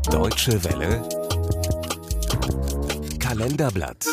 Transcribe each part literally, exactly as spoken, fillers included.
Deutsche Welle Kalenderblatt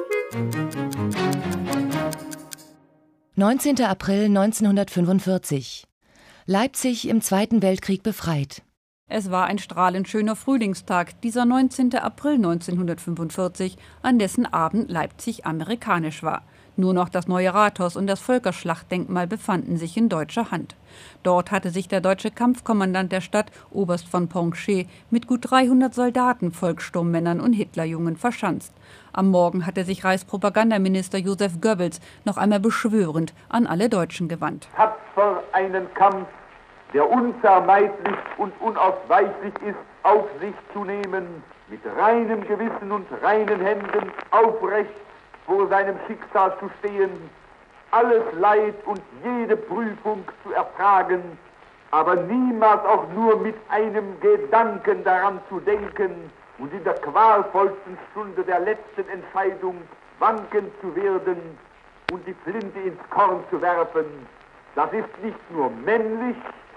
neunzehnter April neunzehnhundertfünfundvierzig. Leipzig im Zweiten Weltkrieg befreit. Es war ein strahlend schöner Frühlingstag, dieser neunzehnter April neunzehnhundertfünfundvierzig, an dessen Abend Leipzig amerikanisch war. Nur noch das neue Rathaus und das Völkerschlachtdenkmal befanden sich in deutscher Hand. Dort hatte sich der deutsche Kampfkommandant der Stadt, Oberst von Poncet, mit gut dreihundert Soldaten, Volkssturmmännern und Hitlerjungen verschanzt. Am Morgen hatte sich Reichspropagandaminister Joseph Goebbels noch einmal beschwörend an alle Deutschen gewandt. Tapfer einen Kampf, der unvermeidlich und unausweichlich ist, auf sich zu nehmen, mit reinem Gewissen und reinen Händen aufrecht vor seinem Schicksal zu stehen, alles Leid und jede Prüfung zu ertragen, aber niemals auch nur mit einem Gedanken daran zu denken und in der qualvollsten Stunde der letzten Entscheidung wanken zu werden und die Flinte ins Korn zu werfen. Das ist nicht nur männlich,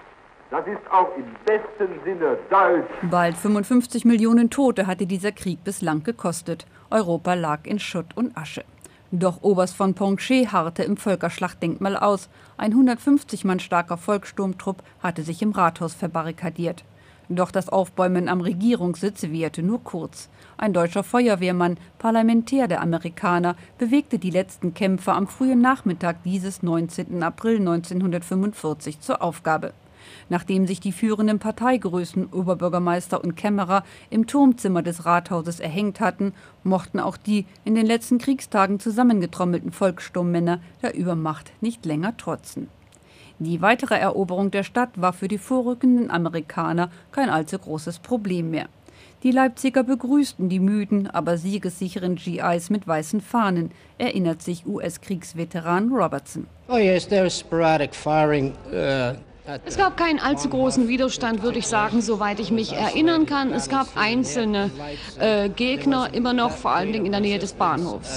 das ist auch im besten Sinne deutsch. Bald fünfundfünfzig Millionen Tote hatte dieser Krieg bislang gekostet. Europa lag in Schutt und Asche. Doch Oberst von Poncet harrte im Völkerschlachtdenkmal aus. Ein hundertfünfzig Mann starker Volkssturmtrupp hatte sich im Rathaus verbarrikadiert. Doch das Aufbäumen am Regierungssitz währte nur kurz. Ein deutscher Feuerwehrmann, Parlamentär der Amerikaner, bewegte die letzten Kämpfer am frühen Nachmittag dieses neunzehnten April neunzehnhundertfünfundvierzig zur Aufgabe. Nachdem sich die führenden Parteigrößen, Oberbürgermeister und Kämmerer, im Turmzimmer des Rathauses erhängt hatten, mochten auch die in den letzten Kriegstagen zusammengetrommelten Volkssturmmänner der Übermacht nicht länger trotzen. Die weitere Eroberung der Stadt war für die vorrückenden Amerikaner kein allzu großes Problem mehr. Die Leipziger begrüßten die müden, aber siegessicheren G Is mit weißen Fahnen, erinnert sich U S-Kriegsveteran Robertson. Oh yes, there was sporadic firing. Uh Es gab keinen allzu großen Widerstand, würde ich sagen, soweit ich mich erinnern kann. Es gab einzelne äh, Gegner, immer noch, vor allen Dingen in der Nähe des Bahnhofs.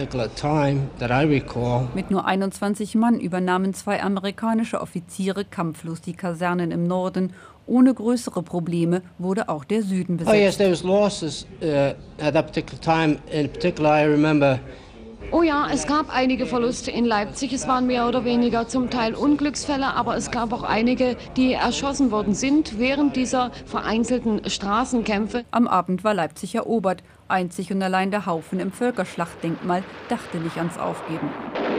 Mit nur einundzwanzig Mann übernahmen zwei amerikanische Offiziere kampflos die Kasernen im Norden. Ohne größere Probleme wurde auch der Süden besetzt. Oh yes, there was losses uh, at that particular time. In particular, I remember. Oh ja, es gab einige Verluste in Leipzig. Es waren mehr oder weniger zum Teil Unglücksfälle, aber es gab auch einige, die erschossen worden sind während dieser vereinzelten Straßenkämpfe. Am Abend war Leipzig erobert. Einzig und allein der Haufen im Völkerschlachtdenkmal dachte nicht ans Aufgeben.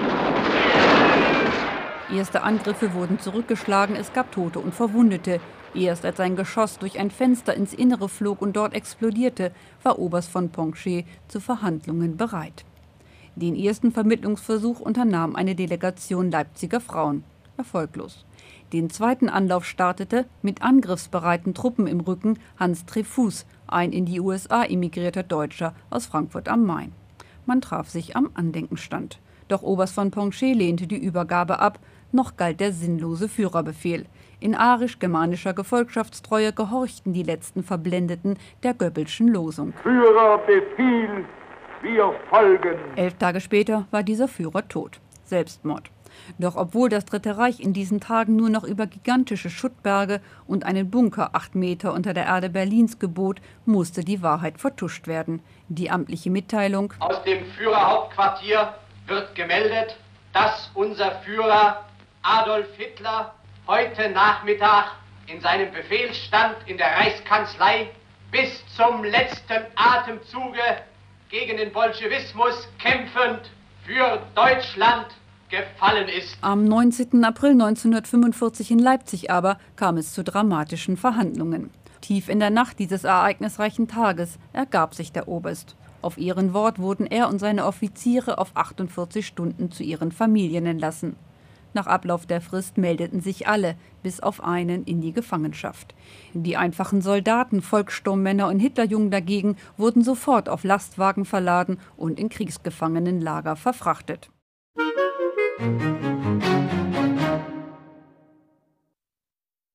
Erste Angriffe wurden zurückgeschlagen, es gab Tote und Verwundete. Erst als ein Geschoss durch ein Fenster ins Innere flog und dort explodierte, war Oberst von Poncet zu Verhandlungen bereit. Den ersten Vermittlungsversuch unternahm eine Delegation Leipziger Frauen. Erfolglos. Den zweiten Anlauf startete, mit angriffsbereiten Truppen im Rücken, Hans Trefus, ein in die U S A emigrierter Deutscher aus Frankfurt am Main. Man traf sich am Andenkenstand. Doch Oberst von Poncet lehnte die Übergabe ab, noch galt der sinnlose Führerbefehl. In arisch-germanischer Gefolgschaftstreue gehorchten die letzten Verblendeten der Goebbelschen Losung. Führerbefehl! Wir folgen. Elf Tage später war dieser Führer tot. Selbstmord. Doch obwohl das Dritte Reich in diesen Tagen nur noch über gigantische Schuttberge und einen Bunker acht Meter unter der Erde Berlins gebot, musste die Wahrheit vertuscht werden. Die amtliche Mitteilung: Aus dem Führerhauptquartier wird gemeldet, dass unser Führer Adolf Hitler heute Nachmittag in seinem Befehlsstand in der Reichskanzlei bis zum letzten Atemzuge gegen den Bolschewismus kämpfend für Deutschland gefallen ist. Am neunzehnten April neunzehnhundertfünfundvierzig in Leipzig aber kam es zu dramatischen Verhandlungen. Tief in der Nacht dieses ereignisreichen Tages ergab sich der Oberst. Auf ihren Wort wurden er und seine Offiziere auf achtundvierzig Stunden zu ihren Familien entlassen. Nach Ablauf der Frist meldeten sich alle, bis auf einen, in die Gefangenschaft. Die einfachen Soldaten, Volkssturmmänner und Hitlerjungen dagegen wurden sofort auf Lastwagen verladen und in Kriegsgefangenenlager verfrachtet. Musik